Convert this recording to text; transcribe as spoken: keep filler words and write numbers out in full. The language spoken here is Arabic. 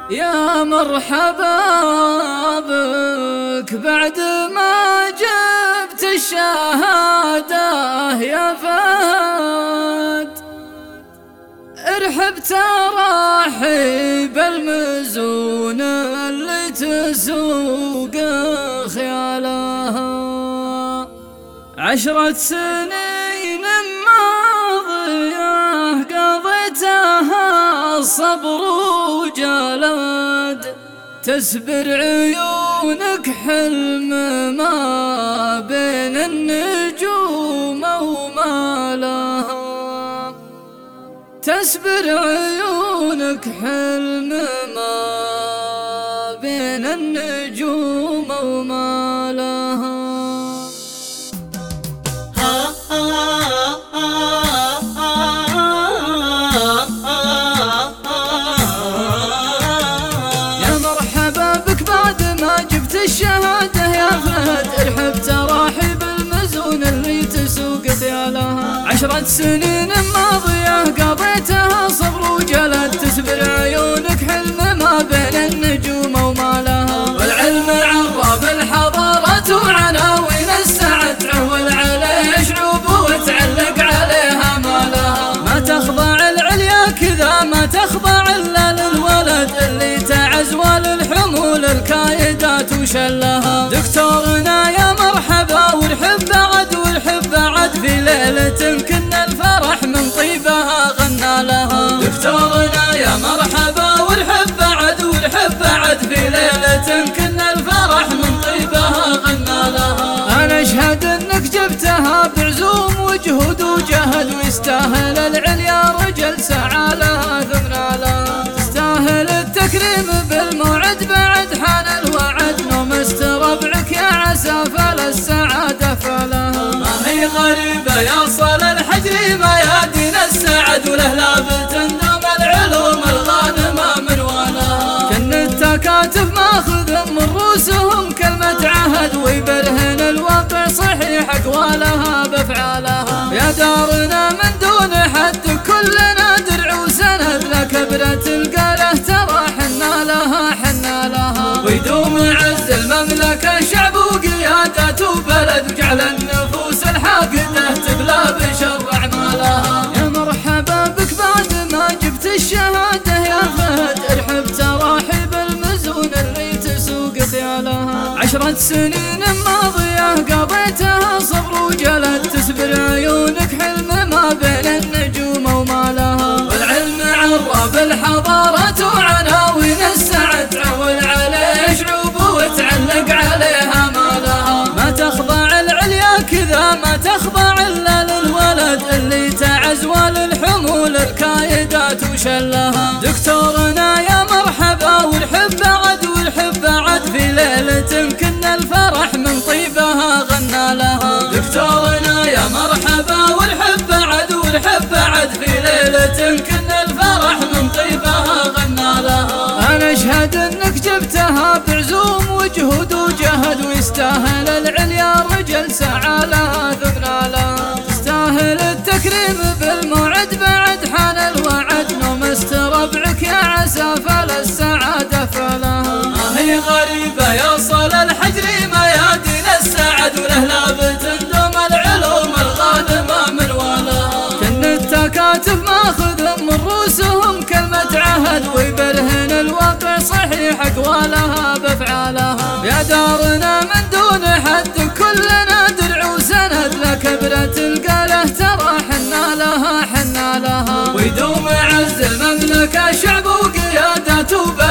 يا مرحبا بك بعد ما جبت الشهادة يا فهد، ارحب ترحيب المزون اللي تسوق خيالها. عشرة سنين ماضية قضيتها صبر وجلد، تسبر عيونك حلم ما بين النجوم وما لها، تسبر عيونك حلم ما بين النجوم وما لها. الشهادة يا فهد، ارحب تراحيب المزون اللي تسوق خيالها. عشرة سنين ماضية قضيتها صبر وجلد، تسبر عيونك حلم ما بين النجوم وما لها. والعلم عرب الحضارة وعناوين السعد، تعول عليه شعوب وتعلق عليها ما لها. ما تخضع العليا كذا ما تخضع الا للولد اللي تعز وللحمول الكايدات وشلها. دكتورنا يا مرحبا ورحب بعد ورحب بعد، في ليلة كنا الفرح من طيبها غنى لها. دكتورنا يا مرحبا ورحب بعد ورحب بعد، في ليلة كنا الفرح من طيبها غنى لها. انا اشهد انك جبتها بعزوم وجهود وجهد، ويستاهل العليا رجل سعى لها ثمنا لها. تستاهل التكريم بالموعد بعد حان الوعد، نوم استربعك يا عسى فلا السعادة فلها. ما هي غريبة يا صل الحجر ميادين السعد، ولهلا بتندم العلوم الغانمة من ونها. كن التكاتف ماخذ من رؤوسهم كلمة عهد، ويبرهن الواقع صحيح اقوالها بافعالها. يا دارنا من دون حد كلنا درع وسند، لكبرة القاله ترى حنا لها حنا لها. ويدوم عز المملكة شعب وقيادة وبلد، وجعل النفوس الحاقدة تبلى بشر أعمالها. يا مرحبا بك بعد ما جبت الشهادة يا فهد، ارحب تراحيب المزون اللي تسوق خيالها. عشرة سنين ماضية قضيتها صبر وجلد، تسبر عيونك حلم ما بين النجوم وما لها. والعلم عرب الحضارة وعناوين السعد، تعول عليه شعوب وتعلق عليها ما لها. ما تخضع العليا كذا ما تخضع الا للولد اللي تعز وللحمول الكايدات وشلها. دكتورنا يا مرحبا ورحب بعد ورحب بعد، في ليلة كنا الفرح من طيبها غنى لها. دكتورنا يا مرحبا ورحب بعد ورحب بعد، في ليلة كنا الفرح من طيبها غنى لها. انا اشهد انك جبتها بعزوم وجهود وجهد، ويستاهل العليا رجل سعى لها ثمنا لها. تستاهل التكريم بالموعد بعد حان الوعد، نوم استربعك يا عسى فلا السعادة فلها. ما هي غريبة يا صل الحجر ميادين السعد، ولهلا بتندم العلوم الغانمة من ولها. كن التكاتف ماخذ من رؤوسهم كلمة عهد، ويبرهن الواقع صحيح اقوالها بافعالها. يا دارنا من دون حد كلنا درع وسند، لكبرة القاله ترى حنا لها حنا لها. ويدوم عز المملكة شعب وقيادة